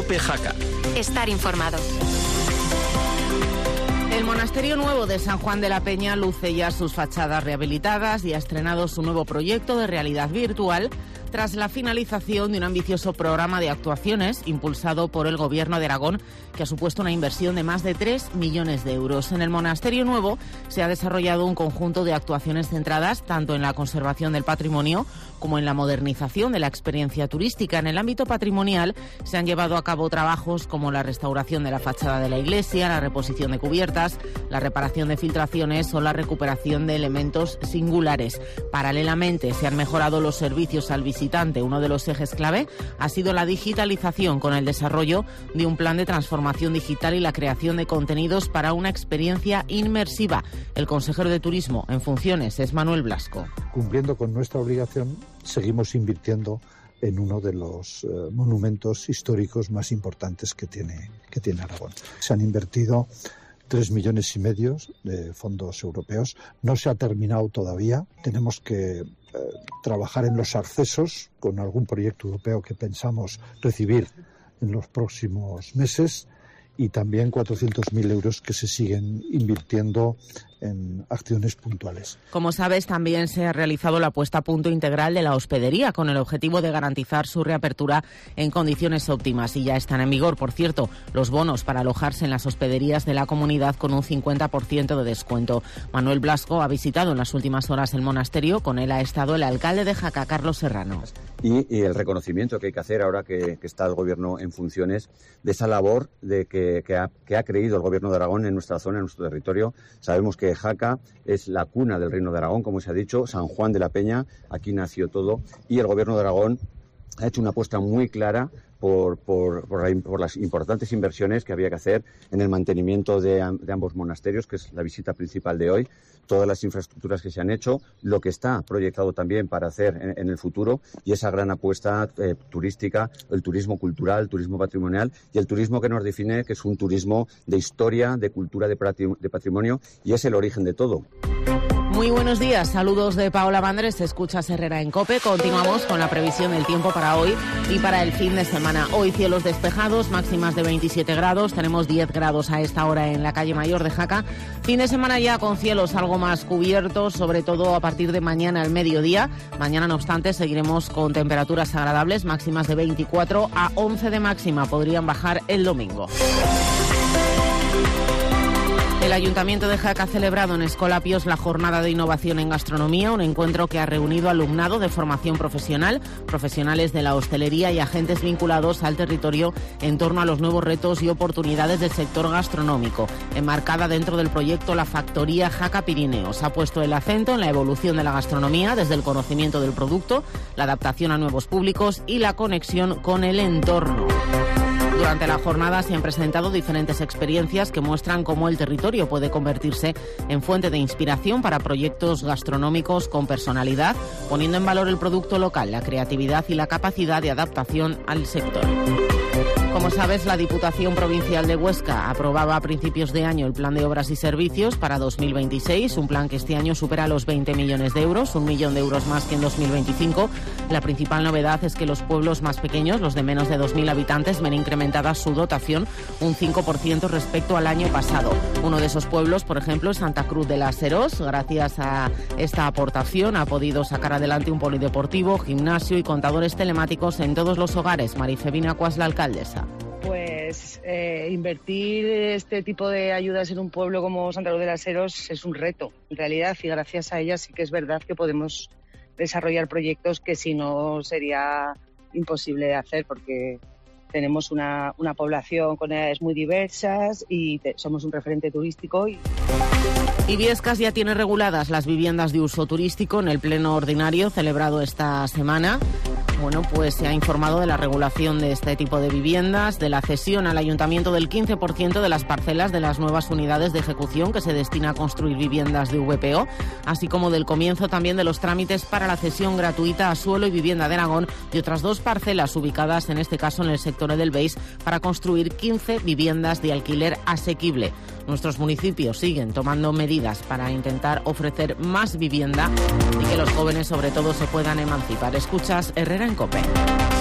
COPE Jaca. Estar informado. El Monasterio Nuevo de San Juan de la Peña luce ya sus fachadas rehabilitadas y ha estrenado su nuevo proyecto de realidad virtual tras la finalización de un ambicioso programa de actuaciones impulsado por el Gobierno de Aragón, que ha supuesto una inversión de más de 3 millones de euros. En el Monasterio Nuevo se ha desarrollado un conjunto de actuaciones centradas tanto en la conservación del patrimonio como en la modernización de la experiencia turística. En el ámbito patrimonial se han llevado a cabo trabajos como la restauración de la fachada de la iglesia, la reposición de cubiertas, la reparación de filtraciones o la recuperación de elementos singulares. Paralelamente se han mejorado los servicios al visitante. Uno de los ejes clave ha sido la digitalización con el desarrollo de un plan de transformación digital y la creación de contenidos para una experiencia inmersiva. El consejero de Turismo en funciones es Manuel Blasco. Cumpliendo con nuestra obligación, seguimos invirtiendo en uno de los monumentos históricos más importantes que tiene Aragón. Se han invertido 3,5 millones de fondos europeos. No se ha terminado todavía. Tenemos que trabajar en los accesos con algún proyecto europeo que pensamos recibir en los próximos meses y también 400.000 euros que se siguen invirtiendo en acciones puntuales. Como sabes, también se ha realizado la puesta a punto integral de la hospedería con el objetivo de garantizar su reapertura en condiciones óptimas y ya están en vigor, por cierto, los bonos para alojarse en las hospederías de la comunidad con un 50% de descuento. Manuel Blasco ha visitado en las últimas horas el monasterio, con él ha estado el alcalde de Jaca, Carlos Serrano. Y el reconocimiento que hay que hacer ahora que está el Gobierno en funciones de esa labor de que ha creído el Gobierno de Aragón en nuestra zona, en nuestro territorio. Sabemos que Jaca es la cuna del Reino de Aragón, como se ha dicho, San Juan de la Peña, aquí nació todo, y el Gobierno de Aragón ha hecho una apuesta muy clara por las importantes inversiones que había que hacer en el mantenimiento de ambos monasterios, que es la visita principal de hoy, todas las infraestructuras que se han hecho, lo que está proyectado también para hacer en el futuro y esa gran apuesta turística, el turismo cultural, el turismo patrimonial y el turismo que nos define, que es un turismo de historia, de cultura, de patrimonio y es el origen de todo. Muy buenos días, saludos de Paola Bandres, escuchas Herrera en COPE. Continuamos con la previsión del tiempo para hoy y para el fin de semana. Hoy cielos despejados, máximas de 27 grados, tenemos 10 grados a esta hora en la calle Mayor de Jaca. Fin de semana ya con cielos algo más cubiertos, sobre todo a partir de mañana al mediodía. Mañana, no obstante, seguiremos con temperaturas agradables, máximas de 24 a 11 de máxima, podrían bajar el domingo. El Ayuntamiento de Jaca ha celebrado en Escolapios la Jornada de Innovación en Gastronomía, un encuentro que ha reunido alumnado de formación profesional, profesionales de la hostelería y agentes vinculados al territorio en torno a los nuevos retos y oportunidades del sector gastronómico. Enmarcada dentro del proyecto La Factoría Jaca Pirineos, ha puesto el acento en la evolución de la gastronomía desde el conocimiento del producto, la adaptación a nuevos públicos y la conexión con el entorno. Durante la jornada se han presentado diferentes experiencias que muestran cómo el territorio puede convertirse en fuente de inspiración para proyectos gastronómicos con personalidad, poniendo en valor el producto local, la creatividad y la capacidad de adaptación al sector. Como sabes, la Diputación Provincial de Huesca aprobaba a principios de año el Plan de Obras y Servicios para 2026, un plan que este año supera los 20 millones de euros, 1 millón de euros más que en 2025. La principal novedad es que los pueblos más pequeños, los de menos de 2.000 habitantes, ven incrementada su dotación un 5% respecto al año pasado. Uno de esos pueblos, por ejemplo, es Santa Cruz de las Serós. Gracias a esta aportación ha podido sacar adelante un polideportivo, gimnasio y contadores telemáticos en todos los hogares. Marifevina Cuas, la alcaldesa. Pues invertir este tipo de ayudas en un pueblo como Santa Cruz de las Serós es un reto, en realidad, y gracias a ellas sí que es verdad que podemos desarrollar proyectos que si no sería imposible de hacer, porque tenemos una población con edades muy diversas y somos un referente turístico. Y Viescas ya tiene reguladas las viviendas de uso turístico en el pleno ordinario celebrado esta semana. Bueno, pues se ha informado de la regulación de este tipo de viviendas, de la cesión al ayuntamiento del 15% de las parcelas de las nuevas unidades de ejecución que se destina a construir viviendas de VPO, así como del comienzo también de los trámites para la cesión gratuita a Suelo y Vivienda de Aragón de otras 2 parcelas ubicadas, en este caso en el sector Edelweiss, para construir 15 viviendas de alquiler asequible. Nuestros municipios siguen tomando medidas para intentar ofrecer más vivienda y que los jóvenes sobre todo se puedan emancipar. Escuchas Herrera en COPE.